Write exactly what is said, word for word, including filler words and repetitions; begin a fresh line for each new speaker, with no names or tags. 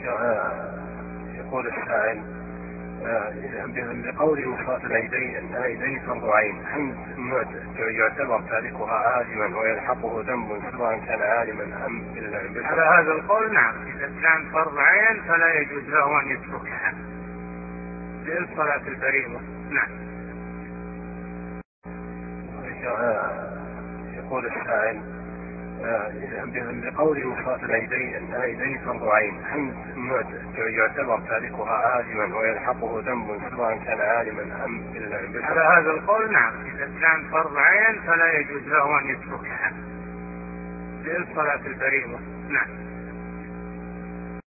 يقول السائل بقول صلاة العيدين أن العيدين فرض عين، هل يعتبر تاركها عالما ويلحقه ذنب سواء كان عالما أم بالعلم؟
على هذا القول نعم، إذا كان فرض عين فلا يجوز له أن يتركها للصلاة الفريضة. نعم.
يقول السائل بقول صلاة العيدين أن العيدين فرض عين، هل يعتبر تاركها عالما ويلحقه ذنب سواء كان عالما أم بالعلم؟
على هذا القول نعم، إذا كان فرض عين فلا يجوز له أن يتركها للصلاة الفريضة. نعم.